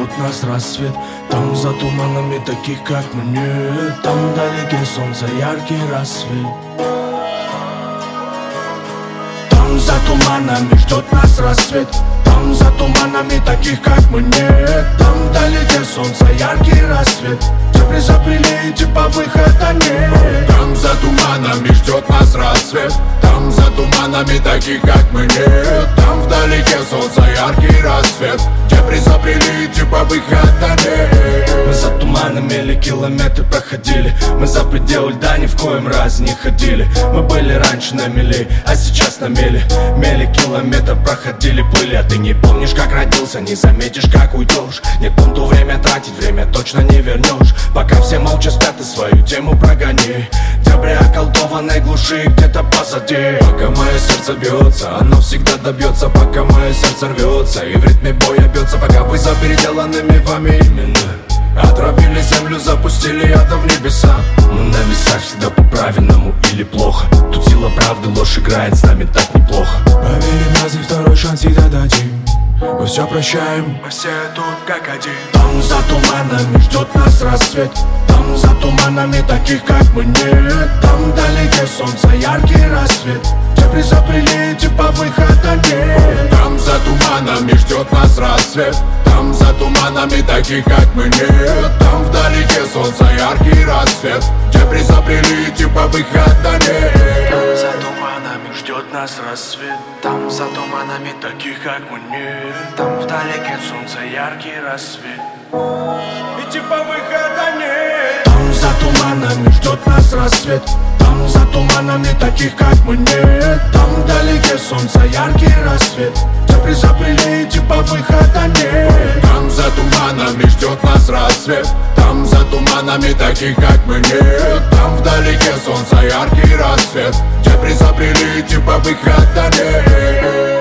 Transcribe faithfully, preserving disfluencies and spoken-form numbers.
ждет нас рассвет. Там за туманами таких как мы нет. Там вдалеке солнце, яркий рассвет. Там за туманами ждет нас рассвет. Там за туманами таких как мы нет. Там вдалеке солнце, яркий рассвет. Теплый запрели, типа выхода нет. Там за туманами ждет нас рассвет. Там за туманами таких как мы нет. Там вдалеке солнце, яркий рассвет. Дебри запрели, типа выхода нет. Мы за туманами или километры проходили. Мы за пределы льда ни в коем разе не ходили. Мы были раньше на мели, а сейчас на мели. Мели километров проходили, плыли. А ты не помнишь, как родился, не заметишь, как уйдешь. Нет бунту время тратить, время точно не вернешь. Пока все молча спят, ты свою тему прогони. Дебри околдованной глуши где-то позади. Пока мое сердце бьется, оно всегда добьется. Пока мое сердце рвется и в ритме боя бьется. Пока вы за переделанными вами именно отравили землю, запустили яда в небеса. Мы на весах всегда по-правильному или плохо. Тут сила правды, ложь играет с нами так неплохо. Поверим нас и второй шанс всегда дадим. Мы все прощаем, мы все тут как один. Там за туманами ждет нас рассвет. Там за туманами таких как мы нет. Там вдалеке солнце, яркий рассвет. Теплый запрели, типа выхода нет. Там за туманами ждет нас рассвет. Там за туманами таких как мы нет. Там вдалеке солнце, яркий рассвет. Дебри запрели, типа выхода нет. Там за туманами ждет нас рассвет. Там за туманами таких как мы нет. Там вдалеке солнце, яркий рассвет. И типа выхода нет. Там за туманами ждет нас рассвет. Там за туманами таких как мы нет. Там вдалеке солнце, яркий рассвет. Теплый запрели, типа выхода нет. Там за туманами ждет нас рассвет. Там за туманами таких как мы нет. Там вдалеке солнце, яркий рассвет. Дебри запрели, типа выхода нет.